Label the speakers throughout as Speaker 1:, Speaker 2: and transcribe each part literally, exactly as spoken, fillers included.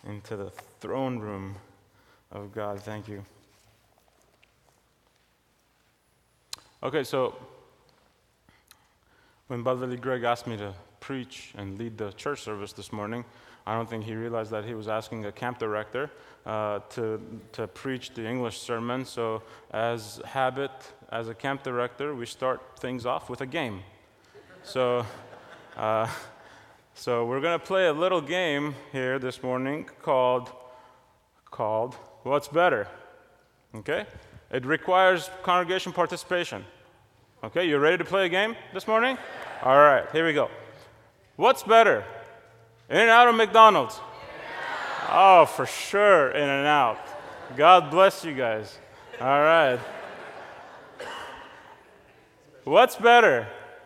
Speaker 1: into the throne room of God. Thank you. Okay, so when Brother Greg asked me to preach and lead the church service this morning, I don't think he realized that he was asking a camp director uh, to to preach the English sermon. So as habit, as a camp director, we start things off with a game. So, uh, so we're going to play a little game here this morning called, called What's Better? Okay? It requires congregation participation. Okay, you ready to play a game this morning? All right, here we go. What's better? In-N-Out or McDonald's? Oh, for sure, In-N-Out. God bless you guys. All right. What's better?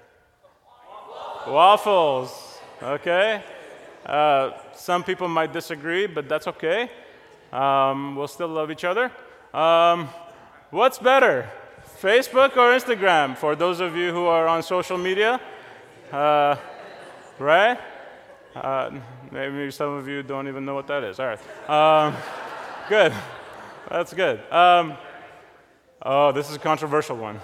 Speaker 1: Waffles. Okay. Uh, some people might disagree, but that's okay. Um, we'll still love each other. Um, what's better? Facebook or Instagram? For those of you who are on social media, uh, right? Uh, maybe some of you don't even know what that is. All right. Um, good. That's good. Um, oh, this is a controversial one.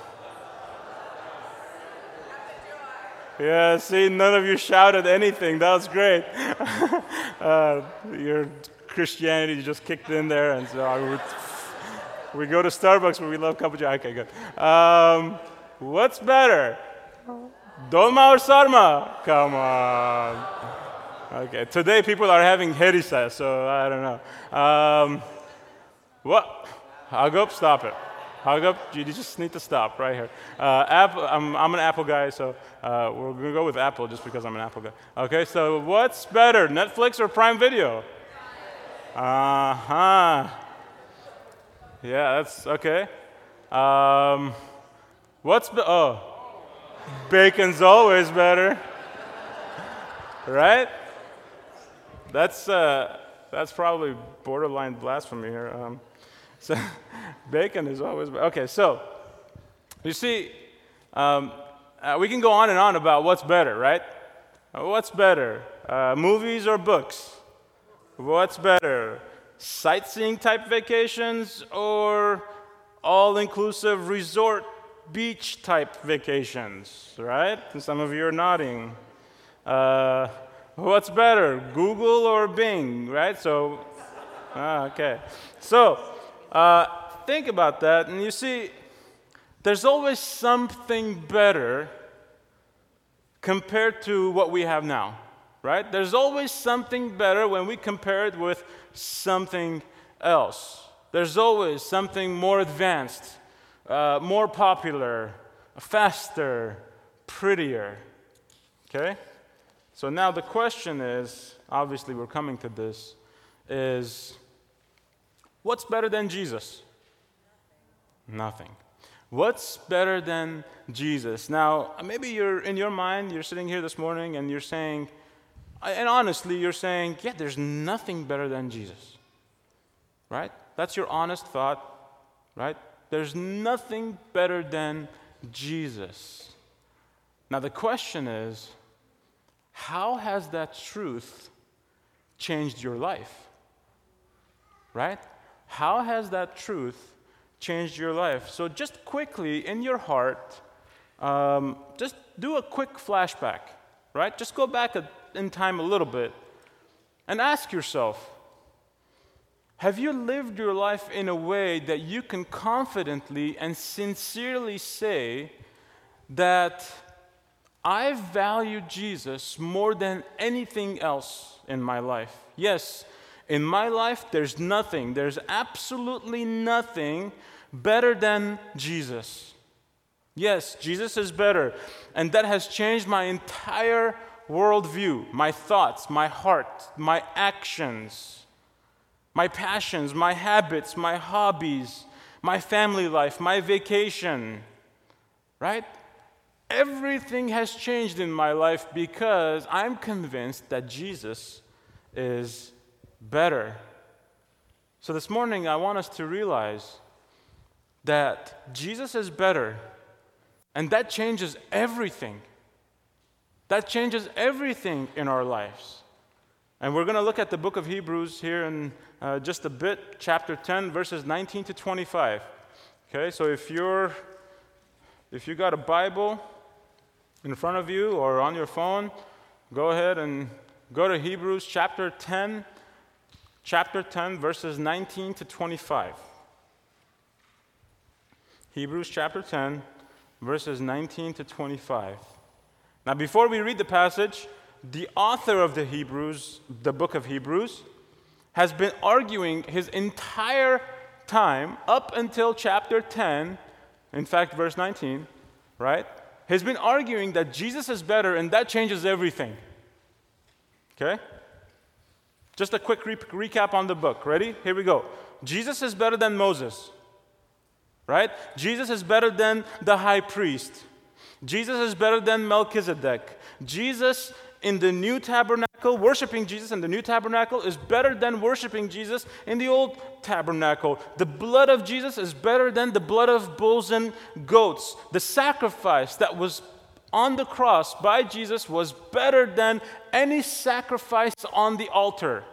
Speaker 1: Yeah, see, none of you shouted anything. That was great. uh, your Christianity just kicked in there, and so I would, we go to Starbucks where we love cappuccino. Okay, good. Um, what's better? Dolma or sarma? Come on. Okay, today people are having herisa, so I don't know. Um, what? Hug up, stop it. Hug up, you just need to stop right here. Uh, Apple, I'm, I'm an Apple guy, so uh, we're going to go with Apple just because I'm an Apple guy. Okay, so what's better, Netflix or Prime Video? Uh-huh. Yeah, that's okay. Um, what's, be- oh, bacon's always better. Right? That's uh, that's probably borderline blasphemy here. Um, so bacon is always better. Okay, so you see, um, uh, we can go on and on about what's better, right? Uh, what's better, uh, movies or books? What's better, sightseeing type vacations or all-inclusive resort beach type vacations, right? And some of you are nodding. Uh, what's better, Google or Bing, right? So, ah, okay. So, uh, think about that, and you see, there's always something better compared to what we have now, right? There's always something better when we compare it with something else. There's always something more advanced, uh, more popular, faster, prettier, okay? So now the question is, obviously we're coming to this, is what's better than Jesus? Nothing. What's better than Jesus? Now, maybe you're in your mind, you're sitting here this morning and you're saying, and honestly, you're saying, yeah, there's nothing better than Jesus. Right? That's your honest thought, right? There's nothing better than Jesus. Now, the question is, how has that truth changed your life? Right? How has that truth changed your life? So just quickly, in your heart, um, just do a quick flashback, right? Just go back a, in time a little bit and ask yourself, have you lived your life in a way that you can confidently and sincerely say that I value Jesus more than anything else in my life? Yes, in my life, there's nothing, there's absolutely nothing better than Jesus. Yes, Jesus is better, and that has changed my entire worldview, my thoughts, my heart, my actions, my passions, my habits, my hobbies, my family life, my vacation, right? Everything has changed in my life because I'm convinced that Jesus is better. So this morning, I want us to realize that Jesus is better, and that changes everything. That changes everything in our lives. And we're going to look at the book of Hebrews here in uh, just a bit, chapter ten, verses nineteen to twenty-five. Okay, so if you're, if you got a Bible in front of you or on your phone, go ahead and go to Hebrews chapter ten, chapter ten, verses nineteen to twenty-five. Hebrews chapter ten, verses nineteen to twenty-five. Now, before we read the passage, the author of the Hebrews, the book of Hebrews, has been arguing his entire time up until chapter ten, in fact, verse nineteen, right? He's been arguing that Jesus is better, and that changes everything. Okay? Just a quick re- recap on the book. Ready? Here we go. Jesus is better than Moses, right? Jesus is better than the high priest. Jesus is better than Melchizedek. Jesus in the new tabernacle, worshiping Jesus in the new tabernacle is better than worshiping Jesus in the old tabernacle. The blood of Jesus is better than the blood of bulls and goats. The sacrifice that was on the cross by Jesus was better than any sacrifice on the altar.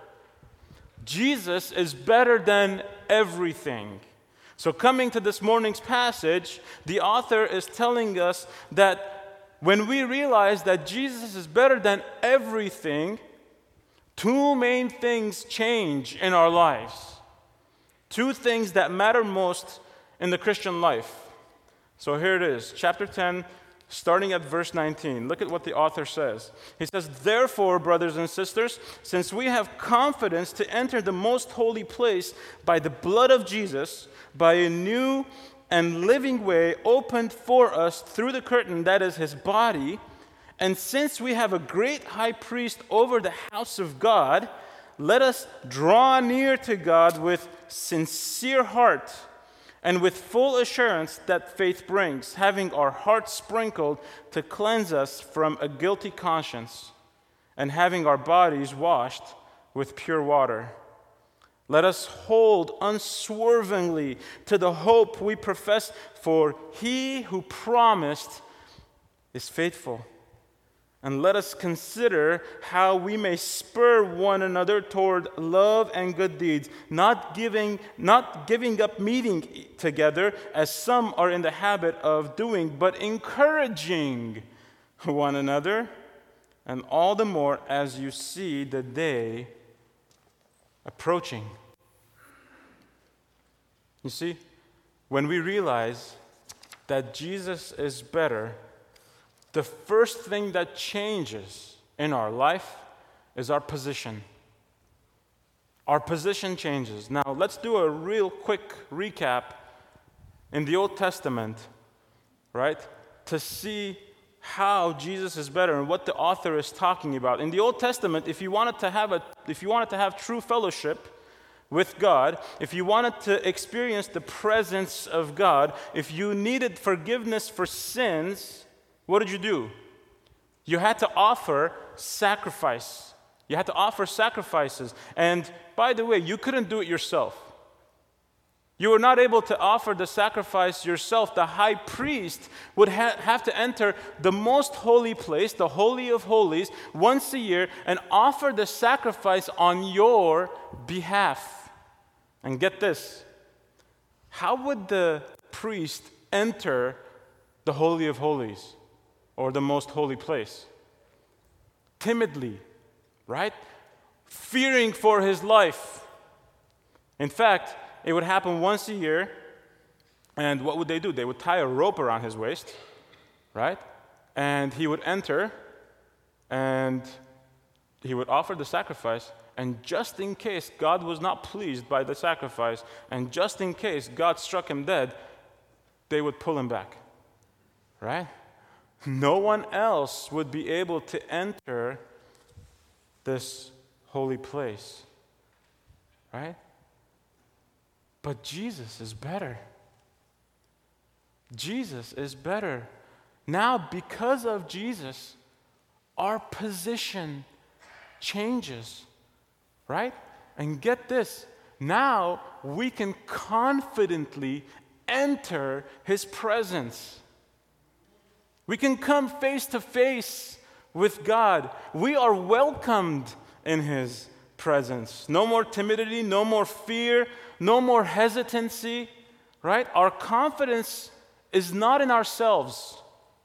Speaker 1: Jesus is better than everything. So coming to this morning's passage, the author is telling us that when we realize that Jesus is better than everything, two main things change in our lives. Two things that matter most in the Christian life. So here it is, chapter ten, starting at verse nineteen. Look at what the author says. He says, "Therefore, brothers and sisters, since we have confidence to enter the most holy place by the blood of Jesus, by a new and living way opened for us through the curtain, that is his body, and since we have a great high priest over the house of God, let us draw near to God with sincere heart and with full assurance that faith brings, having our hearts sprinkled to cleanse us from a guilty conscience, and having our bodies washed with pure water. Let us hold unswervingly to the hope we profess, for he who promised is faithful. And let us consider how we may spur one another toward love and good deeds, not giving, not giving up meeting together as some are in the habit of doing, but encouraging one another, and all the more as you see the day approaching." You see, when we realize that Jesus is better, the first thing that changes in our life is our position. Our position changes. Now, let's do a real quick recap in the Old Testament, right, to see how Jesus is better and what the author is talking about. In the Old Testament, if you wanted to have a, if you wanted to have true fellowship with God, if you wanted to experience the presence of God, if you needed forgiveness for sins, what did you do? You had to offer sacrifice. You had to offer sacrifices. And by the way, you couldn't do it yourself. You were not able to offer the sacrifice yourself. The high priest would ha- have to enter the most holy place, the Holy of Holies, once a year and offer the sacrifice on your behalf. And get this, how would the priest enter the Holy of Holies or the most holy place? Timidly, right? Fearing for his life. In fact, it would happen once a year, and what would they do? They would tie a rope around his waist, right? And he would enter, and he would offer the sacrifice, and just in case God was not pleased by the sacrifice, and just in case God struck him dead, they would pull him back, right? No one else would be able to enter this holy place, right? But Jesus is better. Jesus is better. Now, because of Jesus, our position changes, right? And get this, now we can confidently enter his presence. We can come face to face with God. We are welcomed in His presence. No more timidity, no more fear, no more hesitancy, right? Our confidence is not in ourselves,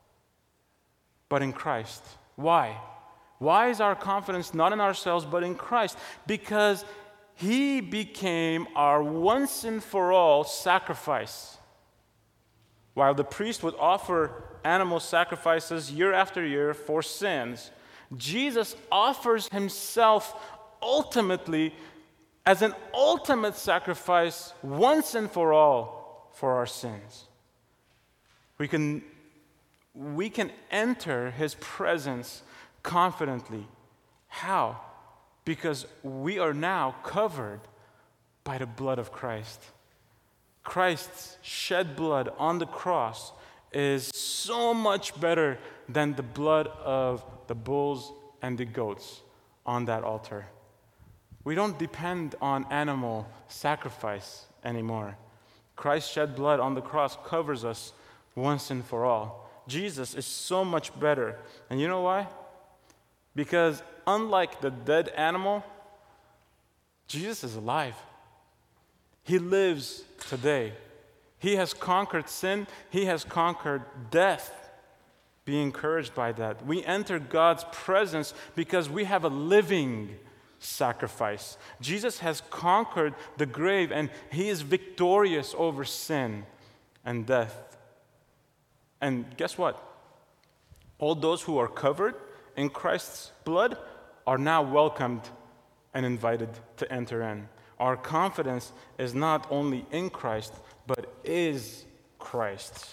Speaker 1: but in Christ. Why? Why is our confidence not in ourselves, but in Christ? Because He became our once and for all sacrifice. While the priest would offer animal sacrifices year after year for sins, Jesus offers Himself ultimately as an ultimate sacrifice once and for all for our sins. We can, we can enter His presence confidently. How? Because we are now covered by the blood of Christ. Christ's shed blood on the cross is so much better than the blood of the bulls and the goats on that altar. We don't depend on animal sacrifice anymore. Christ's shed blood on the cross covers us once and for all. Jesus is so much better. And you know why? Because unlike the dead animal, Jesus is alive. He lives today. He has conquered sin. He has conquered death. Be encouraged by that. We enter God's presence because we have a living sacrifice. Jesus has conquered the grave, and He is victorious over sin and death. And guess what? All those who are covered in Christ's blood are now welcomed and invited to enter in. Our confidence is not only in Christ, but is Christ.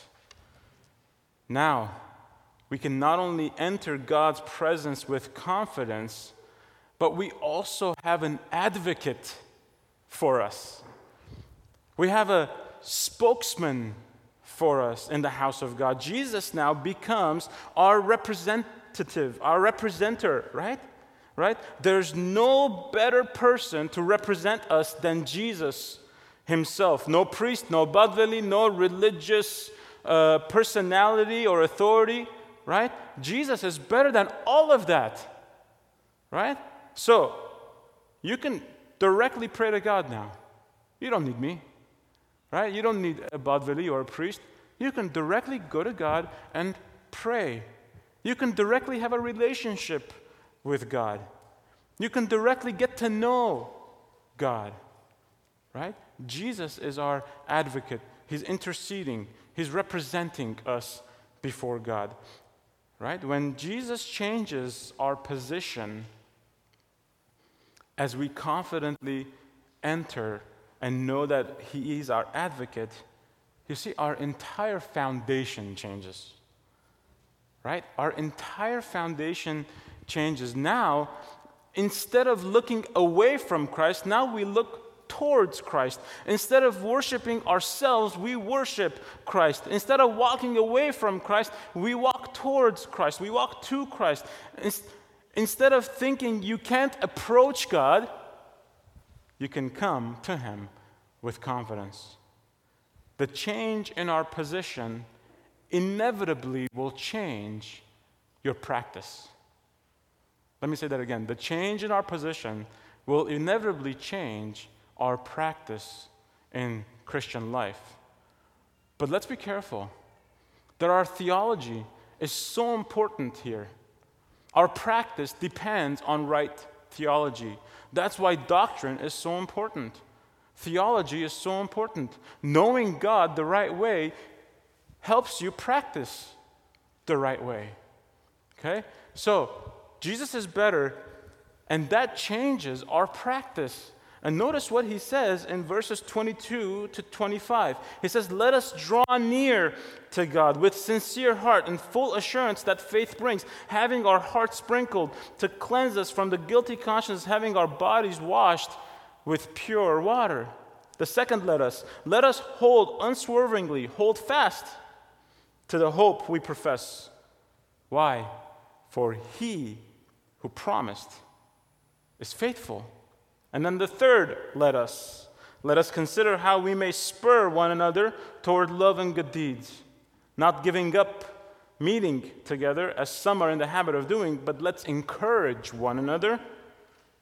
Speaker 1: Now, we can not only enter God's presence with confidence, but we also have an advocate for us. We have a spokesman for us in the house of God. Jesus now becomes our representative, our representer, right? Right? There's no better person to represent us than Jesus Himself. No priest, no Badveli, no religious uh, personality or authority, right? Jesus is better than all of that, right? So, you can directly pray to God now. You don't need me, right? You don't need a Badveli or a priest. You can directly go to God and pray. You can directly have a relationship with God. You can directly get to know God, right? Jesus is our advocate. He's interceding. He's representing us before God, right? When Jesus changes our position, as we confidently enter and know that He is our advocate, you see, our entire foundation changes, right? Our entire foundation changes. Now, instead of looking away from Christ, now we look towards Christ. Instead of worshiping ourselves, we worship Christ. Instead of walking away from Christ, we walk towards Christ. We walk to Christ. Instead of thinking you can't approach God, you can come to Him with confidence. The change in our position inevitably will change your practice. Let me say that again. The change in our position will inevitably change our practice in Christian life. But let's be careful that our theology is so important here. Our practice depends on right theology. That's why doctrine is so important. Theology is so important. Knowing God the right way helps you practice the right way. Okay? So, Jesus is better, and that changes our practice. And notice what He says in verses twenty-two to twenty-five. He says, "Let us draw near to God with sincere heart and full assurance that faith brings, having our hearts sprinkled to cleanse us from the guilty conscience, having our bodies washed with pure water." The second, let us. Let us hold unswervingly, hold fast to the hope we profess. Why? For He who promised is faithful. And then the third, let us. Let us consider how we may spur one another toward love and good deeds, not giving up meeting together as some are in the habit of doing, but let's encourage one another,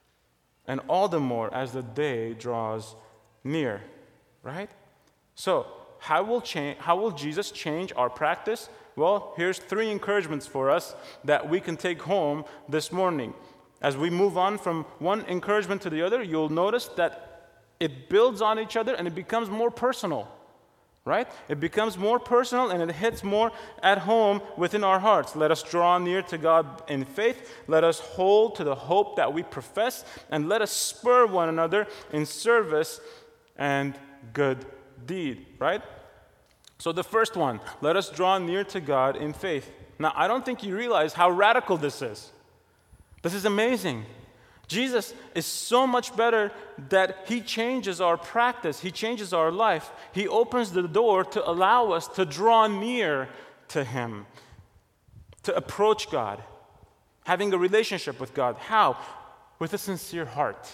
Speaker 1: and all the more as the day draws near, right? So, how will change, how will Jesus change our practice? Well, here's three encouragements for us that we can take home this morning. As we move on from one encouragement to the other, you'll notice that it builds on each other and it becomes more personal, right? It becomes more personal and it hits more at home within our hearts. Let us draw near to God in faith. Let us hold to the hope that we profess. And let us spur one another in service and good deed, right? So the first one, let us draw near to God in faith. Now, I don't think you realize how radical this is. This is amazing. Jesus is so much better that he changes our practice. He changes our life. He opens the door to allow us to draw near to him, to approach God, having a relationship with God. How? With a sincere heart.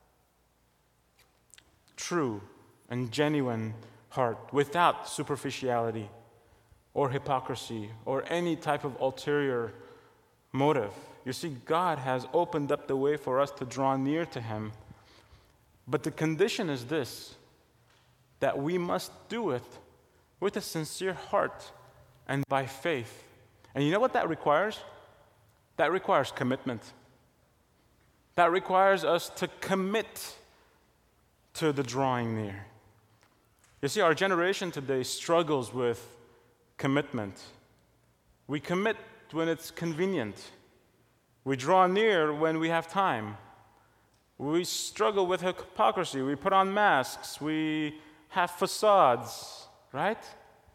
Speaker 1: True and genuine heart, without superficiality or hypocrisy or any type of ulterior motive. You see, God has opened up the way for us to draw near to him. But the condition is this, that we must do it with a sincere heart and by faith. And you know what that requires? That requires commitment. That requires us to commit to the drawing near. You see, our generation today struggles with commitment. We commit when it's convenient. We draw near when we have time. We struggle with hypocrisy. We put on masks. We have facades, right?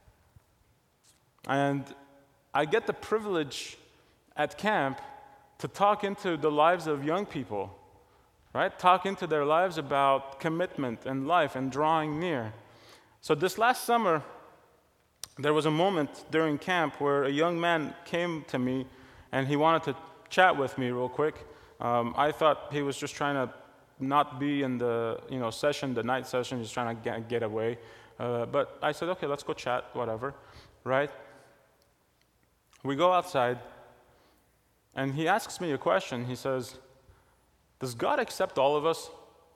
Speaker 1: And I get the privilege at camp to talk into the lives of young people, right? Talk into their lives about commitment and life and drawing near. So this last summer, there was a moment during camp where a young man came to me and he wanted to chat with me real quick. Um, I thought he was just trying to not be in the you know session, the night session, just trying to get, get away. Uh, but I said, okay, let's go chat, whatever, right? We go outside, and he asks me a question. He says, does God accept all of us?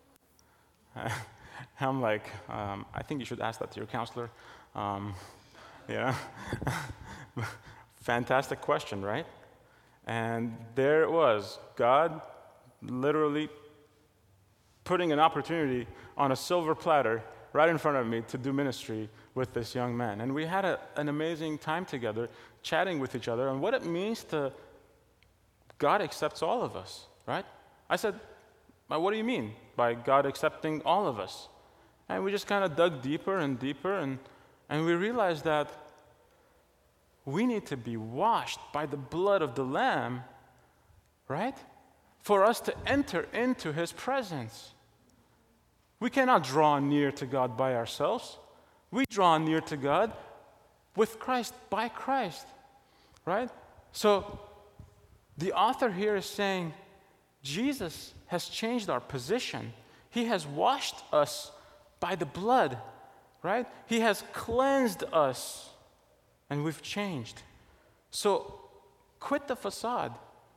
Speaker 1: I'm like, um, I think you should ask that to your counselor. Um, yeah. Fantastic question, right? And there it was, God literally putting an opportunity on a silver platter right in front of me to do ministry with this young man. And we had a, an amazing time together, chatting with each other, and what it means to God accepts all of us, right? I said, well, what do you mean by God accepting all of us? And we just kind of dug deeper and deeper, and, and we realized that we need to be washed by the blood of the Lamb, right? For us to enter into his presence. We cannot draw near to God by ourselves. We draw near to God with Christ, by Christ, right? So the author here is saying Jesus has changed our position. He has washed us by the blood, right? He has cleansed us. And we've changed. So quit the facade.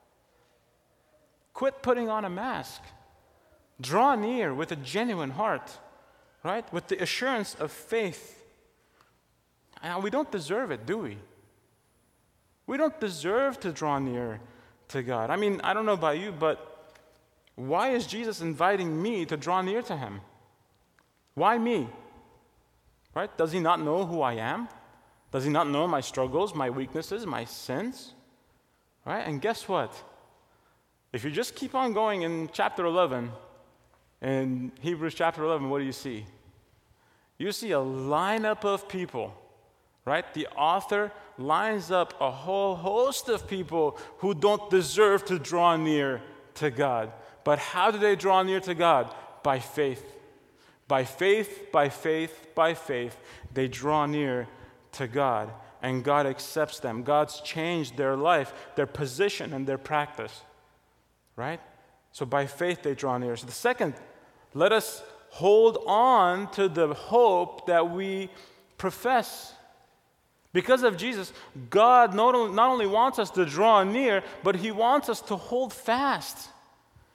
Speaker 1: Quit putting on a mask. Draw near with a genuine heart, right? With the assurance of faith. And we don't deserve it, do we? We don't deserve to draw near to God. I mean, I don't know about you, but why is Jesus inviting me to draw near to him? Why me? Right? Does he not know who I am? Does he not know my struggles, my weaknesses, my sins? Right? And guess what? If you just keep on going in chapter eleven, in Hebrews chapter eleven, what do you see? You see a lineup of people, right? The author lines up a whole host of people who don't deserve to draw near to God. But how do they draw near to God? By faith. By faith, by faith, by faith, they draw near to God, and God accepts them. God's changed their life, their position, and their practice, right? So by faith they draw near. So the second, let us hold on to the hope that we profess. Because of Jesus, God not only, not only wants us to draw near, but he wants us to hold fast.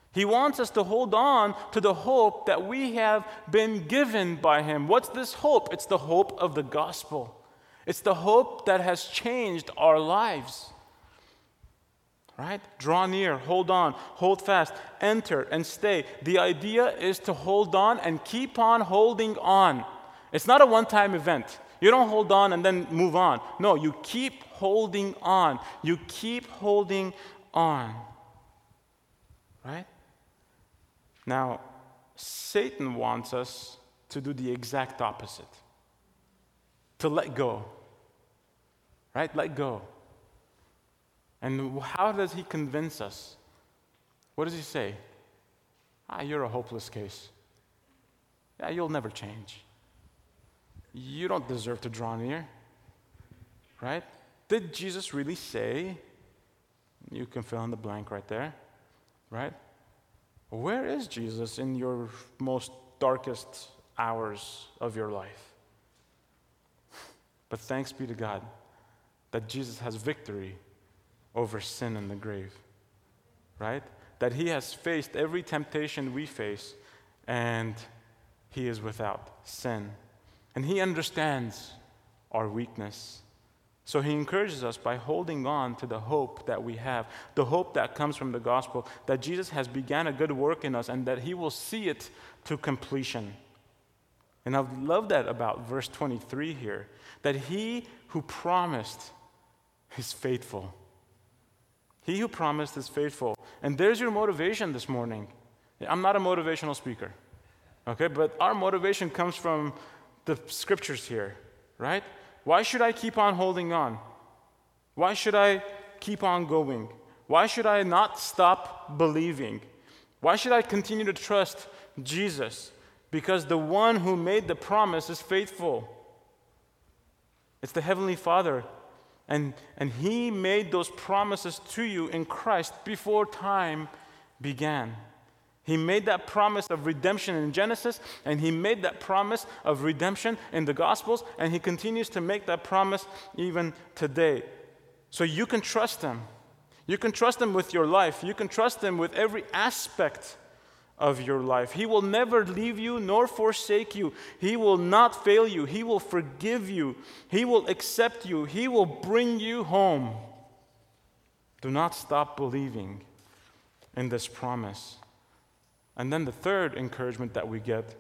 Speaker 1: He wants us to hold on to the hope that we have been given by Him. What's this hope? It's the hope of the gospel. It's the hope that has changed our lives. Right? Draw near, hold on, hold fast, enter and stay. The idea is to hold on and keep on holding on. It's not a one-time event. You don't hold on and then move on. No, you keep holding on. You keep holding on. Right? Now, Satan wants us to do the exact opposite. To let go. Right? Let go. And how does he convince us? What does he say? Ah, you're a hopeless case. Yeah, you'll never change. You don't deserve to draw near. Right? Did Jesus really say? You can fill in the blank right there. Right? Where is Jesus in your most darkest hours of your life? But thanks be to God that Jesus has victory over sin and the grave, right? That He has faced every temptation we face, and He is without sin. And He understands our weakness. So He encourages us by holding on to the hope that we have, the hope that comes from the gospel, that Jesus has begun a good work in us and that He will see it to completion. And I love that about verse twenty-three here, that He who promised is faithful. He who promised is faithful. And there's your motivation this morning. I'm not a motivational speaker, okay? But our motivation comes from the scriptures here, right? Why should I keep on holding on? Why should I keep on going? Why should I not stop believing? Why should I continue to trust Jesus? Because the one who made the promise is faithful. It's the Heavenly Father. And, and He made those promises to you in Christ before time began. He made that promise of redemption in Genesis, and He made that promise of redemption in the Gospels, and He continues to make that promise even today. So you can trust Him. You can trust Him with your life. You can trust Him with every aspect of your life. He will never leave you nor forsake you. He will not fail you. He will forgive you. He will accept you. He will bring you home. Do not stop believing in this promise. And then the third encouragement that we get,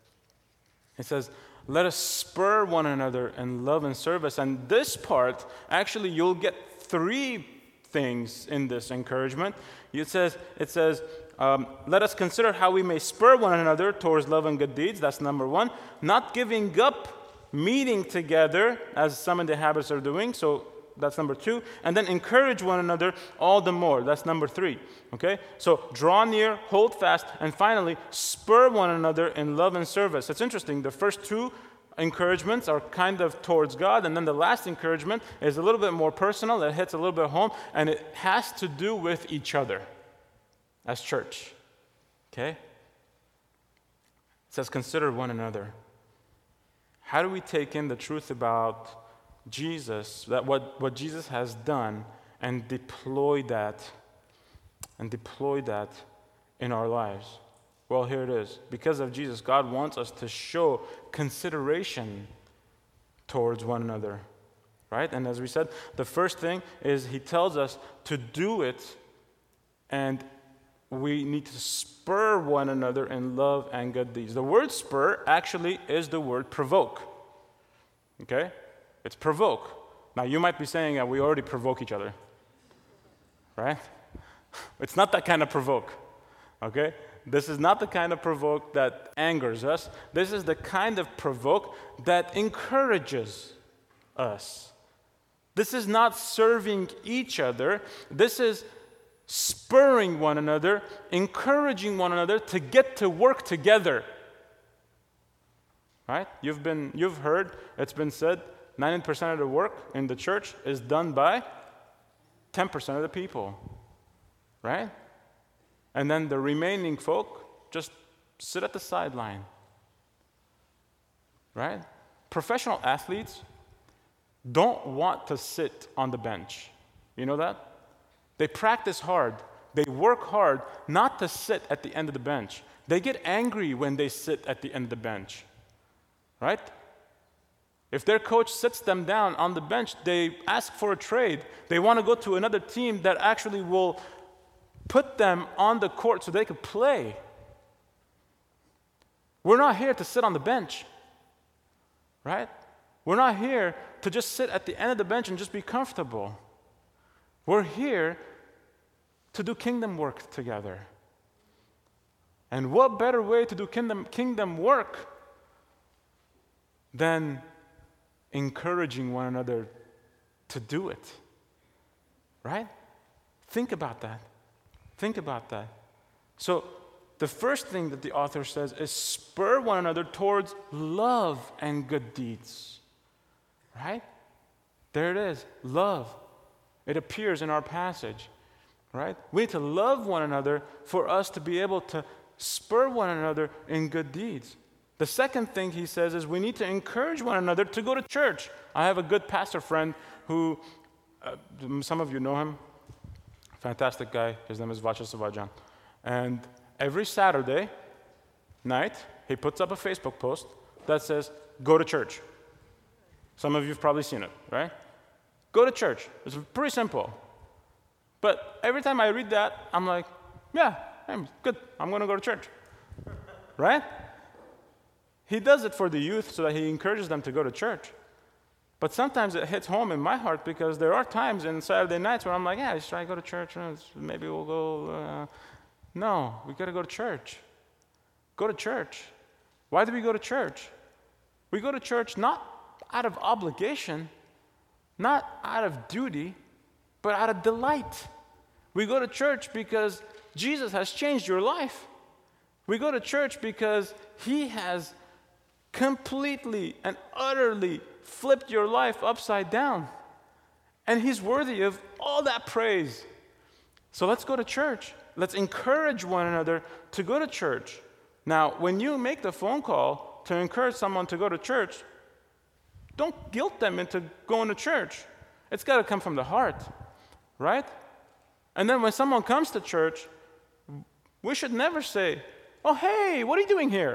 Speaker 1: it says, let us spur one another in love and service. And this part, actually, you'll get three things in this encouragement. It says, it says, Um, let us consider how we may spur one another towards love and good deeds. That's number one. Not giving up meeting together, as some in the habits are doing. So that's number two. And then encourage one another all the more. That's number three. Okay? So draw near, hold fast, and finally, spur one another in love and service. It's interesting. The first two encouragements are kind of towards God, and then the last encouragement is a little bit more personal. It hits a little bit home, and it has to do with each other. As church, okay? It says, consider one another. How do we take in the truth about Jesus, that what, what Jesus has done, and deploy that, and deploy that in our lives? Well, here it is. Because of Jesus, God wants us to show consideration towards one another, right? And as we said, the first thing is He tells us to do it, and we need to spur one another in love and good deeds. The word spur actually is the word provoke. Okay? It's provoke. Now, you might be saying that we already provoke each other. Right? It's not that kind of provoke. Okay? This is not the kind of provoke that angers us. This is the kind of provoke that encourages us. This is not serving each other. This is spurring one another, encouraging one another to get to work together. Right? You've been, you've heard, it's been said, ninety percent of the work in the church is done by ten percent of the people. Right? And then the remaining folk just sit at the sideline. Right? Professional athletes don't want to sit on the bench. You know that? They practice hard They work hard not to sit at the end of the bench. They get angry when they sit at the end of the bench, right? If their coach sits them down on the bench, they ask for a trade. They want to go to another team that actually will put them on the court so they can play. We're not here to sit on the bench, right? We're not here to just sit at the end of the bench and just be comfortable. We're here to do kingdom work together. And what better way to do kingdom, kingdom work than encouraging one another to do it, right? Think about that. Think about that. So the first thing that the author says is spur one another towards love and good deeds, right? There it is, love. It appears in our passage, right? We need to love one another for us to be able to spur one another in good deeds. The second thing he says is we need to encourage one another to go to church. I have a good pastor friend who, uh, some of you know him, fantastic guy. His name is Vacha Savajan. And every Saturday night, he puts up a Facebook post that says, go to church. Some of you have probably seen it, right? Go to church. It's pretty simple. But every time I read that, I'm like, yeah, I'm good. I'm going to go to church, right? He does it for the youth so that he encourages them to go to church. But sometimes it hits home in my heart because there are times in Saturday nights where I'm like, yeah, should I go to church? Maybe we'll go. Uh, no, we got to go to church. Go to church. Why do we go to church? We go to church not out of obligation, not out of duty, but out of delight. We go to church because Jesus has changed your life. We go to church because he has completely and utterly flipped your life upside down. And he's worthy of all that praise. So let's go to church. Let's encourage one another to go to church. Now, when you make the phone call to encourage someone to go to church, don't guilt them into going to church. It's got to come from the heart, right? And then when someone comes to church, we should never say, oh, hey, what are you doing here?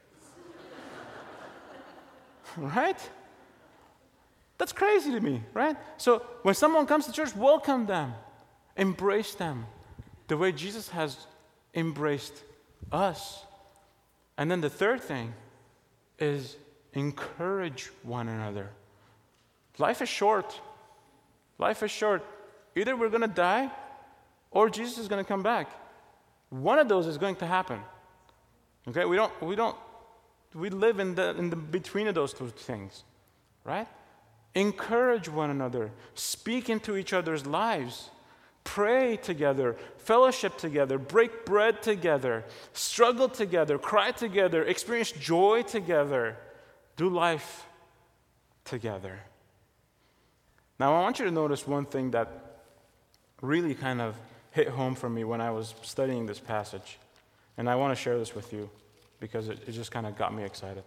Speaker 1: Right? That's crazy to me, right? So when someone comes to church, welcome them. Embrace them the way Jesus has embraced us. And then the third thing is encourage one another. Life is short. Life is short. Either we're going to die or Jesus is going to come back. One of those is going to happen. Okay? We don't we don't we live in the in the between of those two things, right? Encourage one another, speak into each other's lives, pray together, fellowship together, break bread together, struggle together, cry together, experience joy together, do life together. Now, I want you to notice one thing that really kind of hit home for me when I was studying this passage, and I want to share this with you because it, it just kind of got me excited.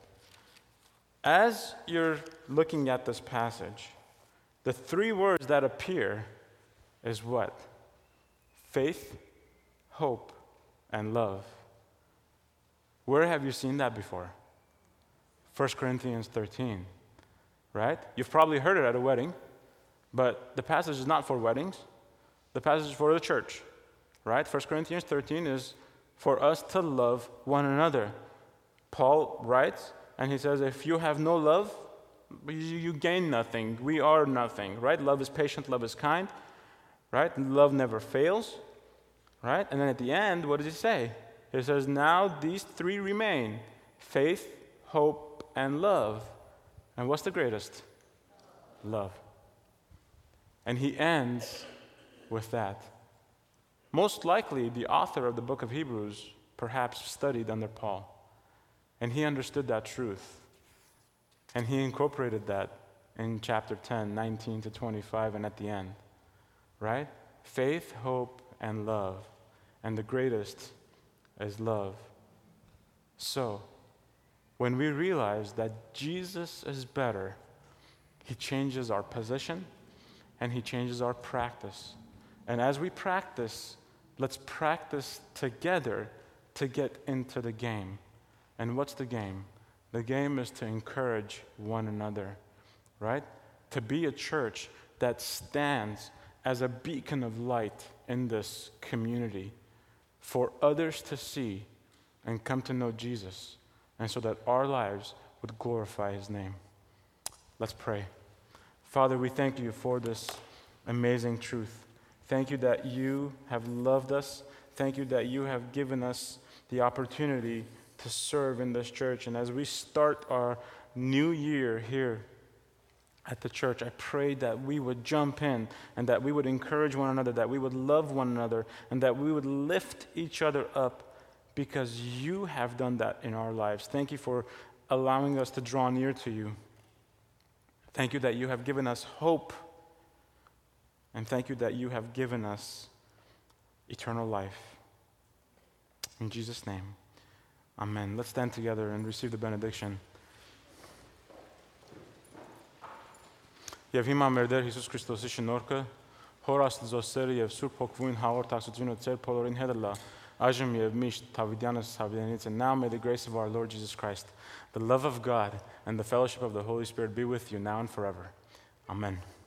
Speaker 1: As you're looking at this passage, the three words that appear is what? Faith, hope, and love. Where have you seen that before? First Corinthians thirteen, right? You've probably heard it at a wedding, but the passage is not for weddings. The passage is for the church, right? First Corinthians thirteen is for us to love one another. Paul writes, and he says, if you have no love, you gain nothing. We are nothing, right? Love is patient, love is kind, right? Love never fails, right? And then at the end, what does he say? He says, now these three remain, faith, hope, and love. And what's the greatest? Love. And he ends with that. Most likely, the author of the book of Hebrews perhaps studied under Paul. And he understood that truth. And he incorporated that in chapter ten, nineteen to twenty-five, and at the end. Right? Faith, hope, and love. And the greatest is love. So, when we realize that Jesus is better, he changes our position and he changes our practice. And as we practice Let's practice together to get into the game. And what's the game? The game is to encourage one another, right? To be a church that stands as a beacon of light in this community for others to see and come to know Jesus, and so that our lives would glorify his name. Let's pray. Father, we thank you for this amazing truth. Thank you that you have loved us. Thank you that you have given us the opportunity to serve in this church. And as we start our new year here at the church, I pray that we would jump in and that we would encourage one another, that we would love one another, and that we would lift each other up because you have done that in our lives. Thank you for allowing us to draw near to you. Thank you that you have given us hope. And thank you that you have given us eternal life. In Jesus' name, amen. Let's stand together and receive the benediction. Եվ հիմա մեր Տեր Հիսուս Քրիստոսի շնորհքը, Հոր Աստծո սերը եւ Սուրբ Հոգվույն հաղորդակցությունը ձեր բոլորին հետ լա, այժմ եւ միշտ Թավիդյանս Թավիդյանից. And now may the grace of our Lord Jesus Christ, the love of God, and the fellowship of the Holy Spirit be with you now and forever. Amen.